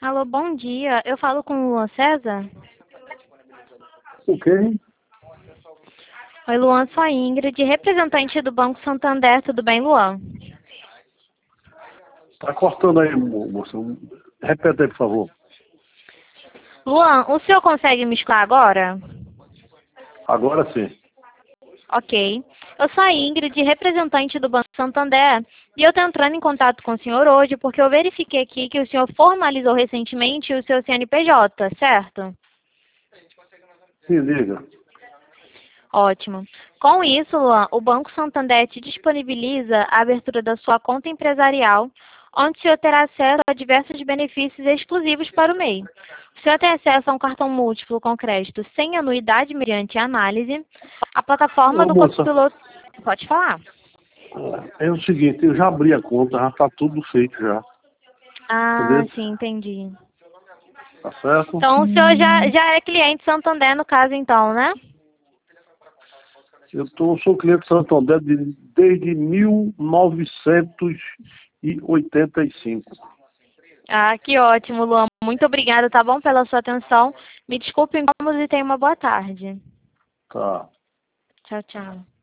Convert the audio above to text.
Alô, bom dia. Eu falo com o Luan César? O quê? Oi, Luan, sou a Ingrid, representante do Banco Santander. Tudo bem, Luan? Tá cortando aí, moço. Repete aí, por favor. Luan, o senhor consegue me escutar agora? Agora sim. Ok. Eu sou a Ingrid, representante do Banco Santander, e eu estou entrando em contato com o senhor hoje porque eu verifiquei aqui que o senhor formalizou recentemente o seu CNPJ, certo? Sim, diga. Ótimo. Com isso, Luan, o Banco Santander te disponibiliza a abertura da sua conta empresarial, onde o senhor terá acesso a diversos benefícios exclusivos para o MEI. O senhor tem acesso a um cartão múltiplo com crédito sem anuidade mediante análise, a plataforma Ô, do moça, copiloto... Pode falar. é o seguinte, eu já abri a conta, já tá tudo feito já. Ah, Entendeu? sim, entendi. Tá certo? Então, o senhor já é cliente Santander, no caso, então, né? Sou cliente Santander desde 1985. Ah, que ótimo, Luan. Muito obrigada, tá bom, pela sua atenção. Me desculpe, incômodos e tenha uma boa tarde. Tá. Tchau, tchau.